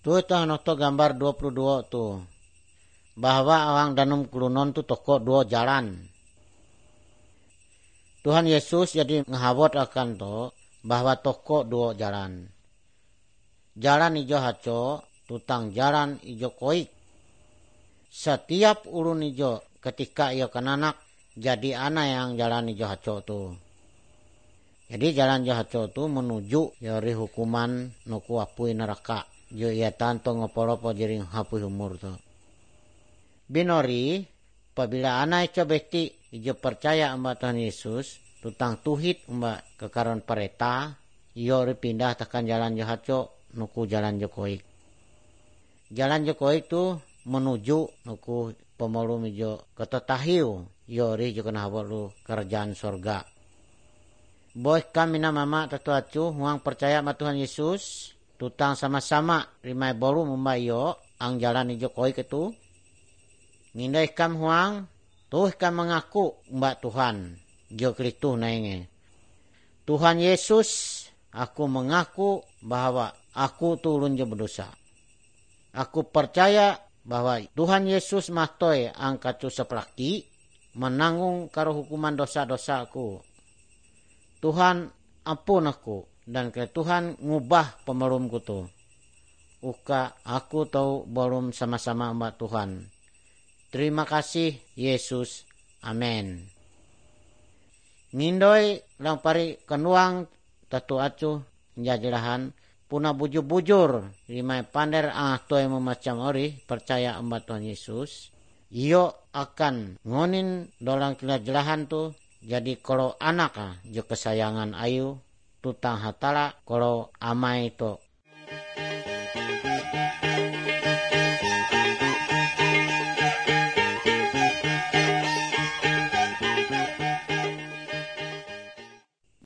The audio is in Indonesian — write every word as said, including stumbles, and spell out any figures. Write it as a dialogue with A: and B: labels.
A: Tu itu anoto gambar dua puluh dua tu. Bahwa orang danum kulunon tu toko dua jalan. Tuhan Yesus jadi ngehawat akan to bahwa toko dua jalan. Jalan ijo haco tutang jalan ijo koik. Setiap ulun ijo ketika ia kenanak jadi anak yang jalan ijo haco tu. Jadi jalan ijo haco tu menuju dari hukuman nuku apui neraka. Jo ia tanto ngopolopo jiring hapui umur tu. Binori, apabila anak ijo beti ijo percaya amba Tuhan Yesus, tutang tuhit amba kekaron pareta, iyo pindah tekan jalan jo haco, nuku jalan jo koik. Jalan jo koik tu menuju nuku pemolum ijo ketetahiu, iyo ri jo kena lu kerjaan sorga. Boy kami na mama tatu acu, huang percaya sama Tuhan Yesus, tutang sama-sama rimai boru membayo ang jalan ijo koik itu. Ngindai kam huang, tuh kam mengaku mbak Tuhan, jo Kristus nainge. Tuhan Yesus, aku mengaku bahwa aku turun jo berdosa. Aku percaya bahwa Tuhan Yesus mahtoy ang kacu seplaki, menanggung karo hukuman dosa-dosa aku. Tuhan ampun aku, dan ke Tuhan ngubah pemelumku tu. Uka aku tahu belum sama-sama mbak Tuhan. Terima kasih Yesus. Amin. Ngindoy lang pari kenuang tatu acu njajelahan puna bujur-bujur limai pander ang toy memacam ori percaya mbak Tuhan Yesus. Iyo akan ngonin dolang jelahan tu jadi kalau anak ah jo kesayangan ayu tutang hatala kalau amai to.